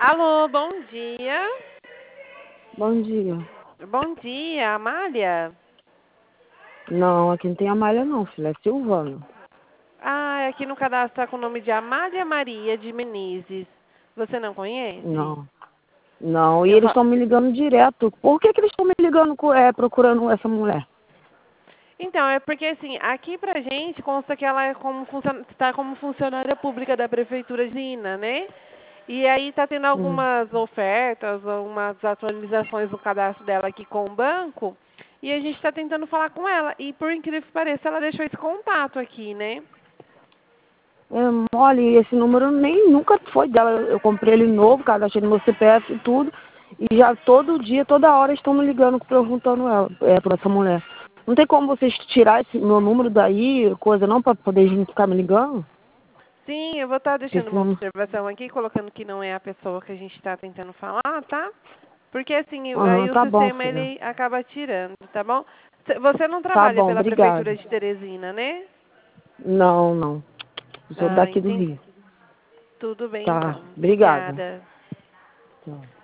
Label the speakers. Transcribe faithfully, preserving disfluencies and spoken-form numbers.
Speaker 1: Alô, bom dia.
Speaker 2: Bom dia.
Speaker 1: Bom dia, Amália?
Speaker 2: Não, aqui não tem Amália não, filha. É Silvana.
Speaker 1: Ah, aqui no cadastro está com o nome de Amália Maria de Menezes. Você não conhece?
Speaker 2: Não. Não, e
Speaker 1: Eu
Speaker 2: eles
Speaker 1: fa...
Speaker 2: estão me ligando direto. Por que, que eles estão me ligando co- é, procurando essa mulher?
Speaker 1: Então, é porque assim, aqui pra gente consta que ela é como funcion... está como funcionária pública da Prefeitura de Lina, né? E aí tá tendo
Speaker 2: Hum.
Speaker 1: algumas ofertas, algumas atualizações no cadastro dela aqui com o banco. E a gente está tentando falar com ela. E por incrível que pareça, ela deixou esse contato aqui, né?
Speaker 2: É, olha, e esse número nem nunca foi dela. Eu comprei ele novo, cadastrei no meu C P F e tudo. E já todo dia, toda hora estão me ligando, perguntando ela, é, por essa mulher. Não tem como vocês tirar esse meu número daí, coisa não, pra poder gente ficar me ligando?
Speaker 1: Sim, eu vou estar
Speaker 2: Porque
Speaker 1: deixando uma
Speaker 2: senão...
Speaker 1: observação aqui, colocando que não é a pessoa que a gente está tentando falar, tá? Porque assim,
Speaker 2: Aham,
Speaker 1: aí o
Speaker 2: tá bom,
Speaker 1: sistema
Speaker 2: filha.
Speaker 1: ele acaba tirando, tá bom? C- Você não
Speaker 2: Tá
Speaker 1: trabalha
Speaker 2: bom,
Speaker 1: pela
Speaker 2: obrigada.
Speaker 1: Prefeitura de Teresina, né?
Speaker 2: Não, não. Eu sou
Speaker 1: Ah,
Speaker 2: daqui do
Speaker 1: entendi.
Speaker 2: Rio.
Speaker 1: Tudo bem
Speaker 2: Tá,
Speaker 1: então.
Speaker 2: obrigada.
Speaker 1: Obrigada.
Speaker 2: Tchau.